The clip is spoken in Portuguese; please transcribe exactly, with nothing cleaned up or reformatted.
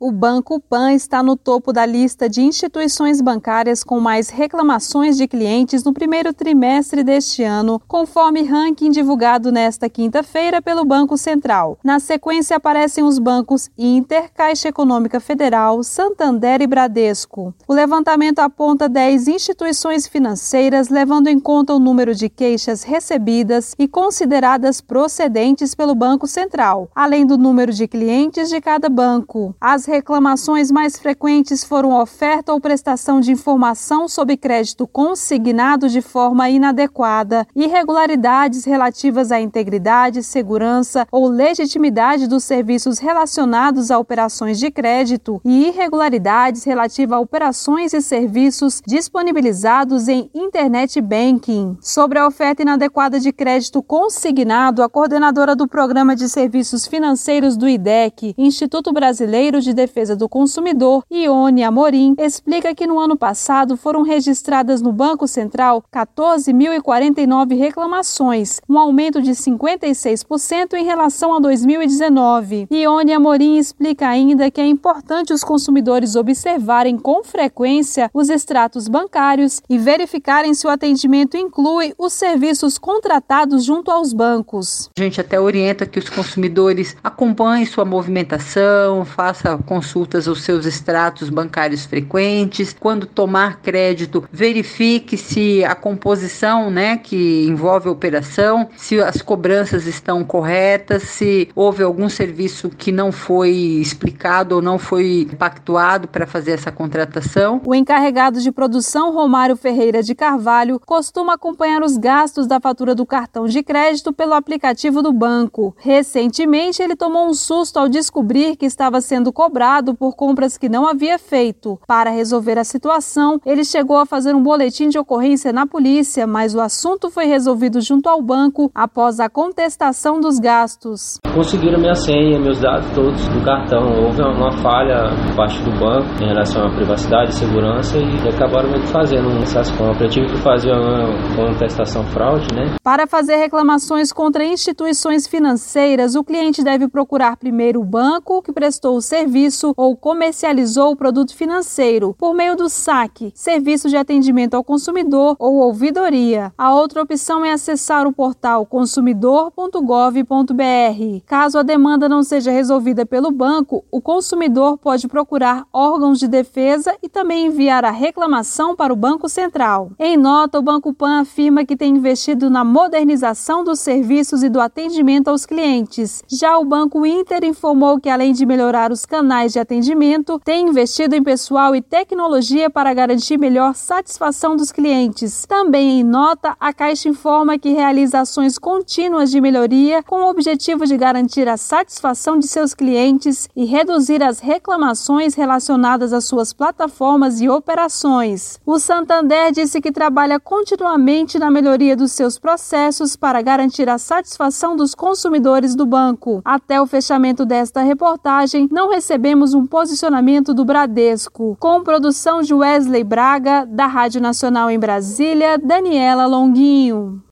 O Banco Pan está no topo da lista de instituições bancárias com mais reclamações de clientes no primeiro trimestre deste ano, conforme ranking divulgado nesta quinta-feira pelo Banco Central. Na sequência aparecem os bancos Inter, Caixa Econômica Federal, Santander e Bradesco. O levantamento aponta dez instituições financeiras, levando em conta o número de queixas recebidas e consideradas procedentes pelo Banco Central, além do número de clientes de cada banco. As reclamações mais frequentes foram oferta ou prestação de informação sobre crédito consignado de forma inadequada, irregularidades relativas à integridade, segurança ou legitimidade dos serviços relacionados a operações de crédito e irregularidades relativas a operações e serviços disponibilizados em Internet Banking. Sobre a oferta inadequada de crédito consignado, a coordenadora do Programa de Serviços Financeiros do I D E C, Instituto Brasileiro de Defesa do Consumidor, Ione Amorim, explica que no ano passado foram registradas no Banco Central quatorze mil e quarenta e nove reclamações, um aumento de cinquenta e seis por cento em relação a dois mil e dezenove. Ione Amorim explica ainda que é importante os consumidores observarem com frequência os extratos bancários e verificarem se o atendimento inclui os serviços contratados junto aos bancos. A gente até orienta que os consumidores acompanhem sua movimentação, façam consultas aos seus extratos bancários frequentes. Quando tomar crédito, verifique se a composição, né, que envolve a operação, se as cobranças estão corretas, se houve algum serviço que não foi explicado ou não foi pactuado para fazer essa contratação. O encarregado de produção, Romário Ferreira de Carvalho, costuma acompanhar os gastos da fatura do cartão de crédito pelo aplicativo do banco. Recentemente, ele tomou um susto ao descobrir que estava sendo cobrado por compras que não havia feito. Para resolver a situação, ele chegou a fazer um boletim de ocorrência na polícia, mas o assunto foi resolvido junto ao banco após a contestação dos gastos. Conseguiram minha senha, meus dados todos do cartão. Houve uma falha por parte do banco em relação à privacidade e segurança e acabaram me fazendo essas compras. Eu tive que fazer uma contestação fraude, né? Para fazer reclamações contra instituições financeiras, o cliente deve procurar primeiro o banco que prestou o serviço ou comercializou o produto financeiro por meio do saque, serviço de atendimento ao consumidor ou ouvidoria. A outra opção é acessar o portal consumidor ponto gov ponto br. Caso a demanda não seja resolvida pelo banco, o consumidor pode procurar órgãos de defesa e também enviar a reclamação para o Banco Central. Em nota, o Banco Pan afirma que tem investido na modernização dos serviços e do atendimento aos clientes. Já o Banco Inter informou que, além de melhorar os canais de atendimento, tem investido em pessoal e tecnologia para garantir melhor satisfação dos clientes. Também em nota, a Caixa informa que realiza ações contínuas de melhoria com o objetivo de garantir a satisfação de seus clientes e reduzir as reclamações relacionadas às suas plataformas e operações. O Santander disse que trabalha continuamente na melhoria dos seus processos para garantir a satisfação dos consumidores do banco. Até o fechamento desta reportagem, não recebemos um posicionamento do Bradesco. Com produção de Wesley Braga, da Rádio Nacional em Brasília, Daniela Longuinho.